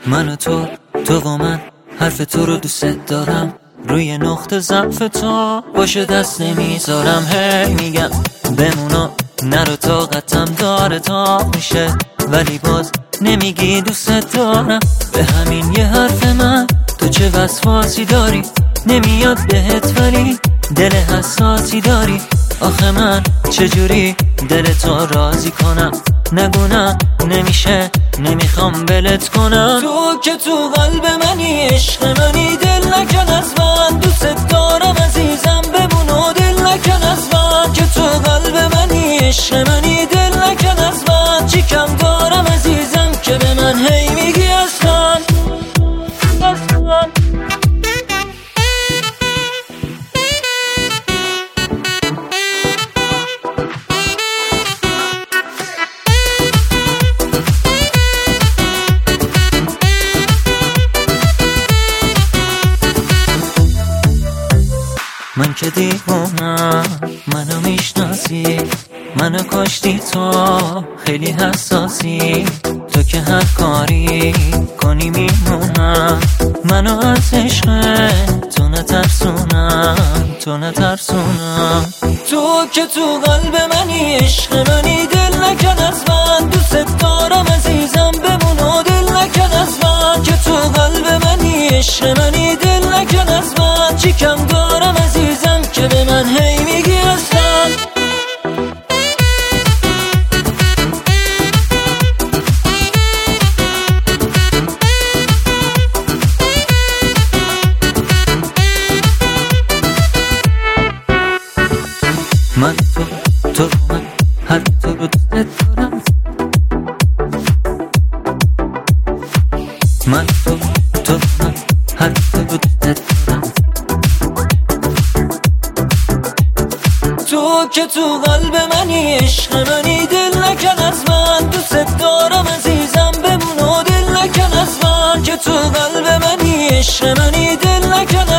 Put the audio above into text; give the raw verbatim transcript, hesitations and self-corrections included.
من و تو، تو و من، حرف تو رو دوست دارم. روی نقطه ضعف تو باشه دست نمیذارم. هی میگم بمونو نرو، طاقتم داره تا میشه، ولی باز نمیگی دوست دارم. به همین یه حرف من تو چه وسواسی داری؟ نمیاد بهت ولی دل حساسی داری. آخه من چجوری دل تو راضی کنم؟ نگونم نمیشه، نمیخوام بلت کنم. تو که تو قلب منی، عشق منی، دل نکن از من. دوست دارم عزیزم، بمون و دل نکن از من. که تو قلب منی، عشق منی، دل نکن از من. چی کم دارم عزیزم که به من هی میگی اصلا اصلا. من که دیوونم، منو میشناسی، منو کاشتی تو، خیلی حساسی. تو که هر کاری کنی میمونم، منو از عشق تو نترسونم، تو نترسونم. تو که تو قلب منی، عشق منی، دل نکن از من. دوست دارم عزیزم، بمون و دل نکن از من. که تو قلب منی، عشق منی، دل نکن از من. چی کم دارم عزیزم که به من هی میگی اصلا. من تو، تو من، هر تو رو دوست دارم. من تو، تو من، هر تو رو دوست دارم. تو که تو قلب منی، عشق منی، دل نکن از من. دوست دارم عزیزم، بمون و دل نکن از من. که تو قلب منی، عشق منی، دل نکن